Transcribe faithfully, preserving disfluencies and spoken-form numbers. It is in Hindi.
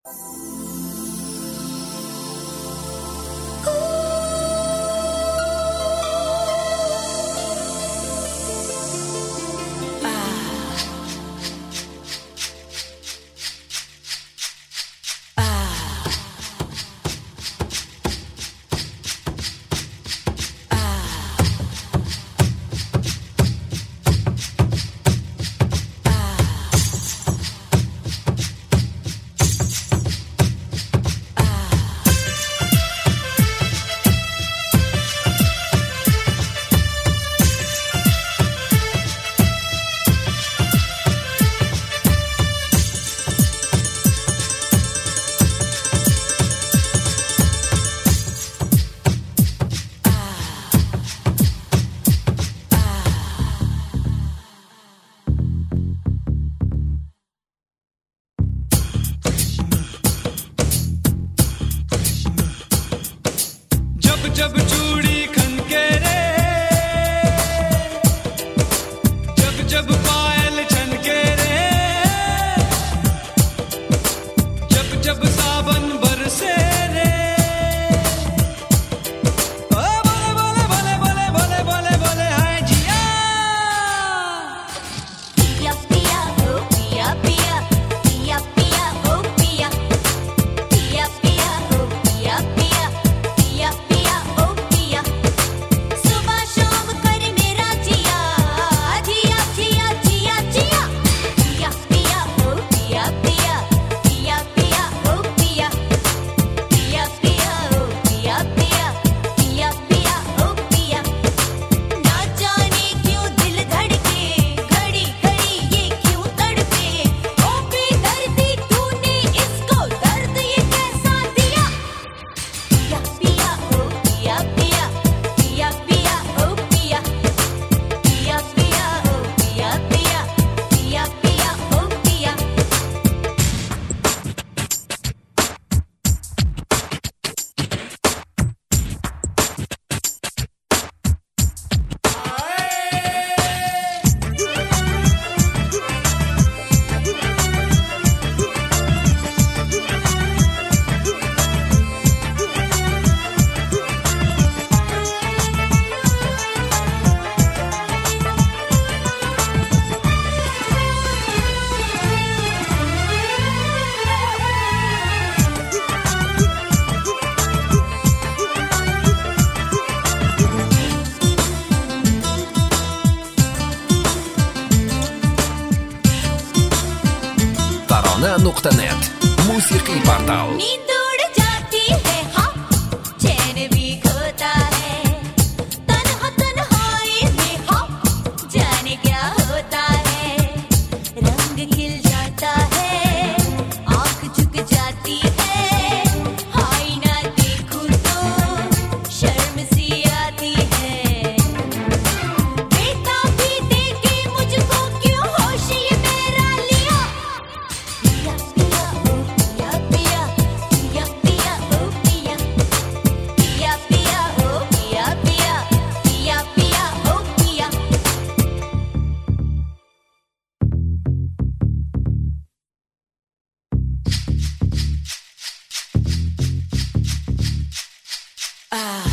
जब चूड़ी खनके रे, जब जब पायल छनके रे, जब जब सावन बरसे रे, ओ बोले बोले बोले बोले बोले बोले हाय जिया। पिया पिया ओ पिया पिया पिया पिया ओ पिया पिया पिया ओ पिया पिया पिया पिया ओ पिया। सुबह शाम कर मेरा जिया जिया जिया जिया जिया। पिया पिया ओ पिया पिया पिया पिया ओ पिया पिया पिया ओ पिया पिया पिया पिया ओ पिया। ना जाने क्यों दिल धड़के घड़ी घड़ी ये क्यों तड़पे। ओ बेदर्दी तूने इसको दर्द ये कैसा दिया। पिया पिया ओ पिया पिया पिया पिया ओ पिया पिया पिया ओ पिया पिया पिया पिया ओ पिया। tarona nuqta net musiqiy portal. नींद उड़ जाती है हाँ चैन भी खोता है तन्हा तन्हाई में हाँ जाने क्या होता है। रंग खिल जाता है आँख झुक जाती है हाय ना देखूं तो शर्म सी आती है। बेताबी देके मुझको क्यों होश ये मेरा लिया। पिया पिया ओ पिया पिया पिया पिया ओ पिया पिया पिया ओ पिया पिया पिया पिया ओ पिया। Ah.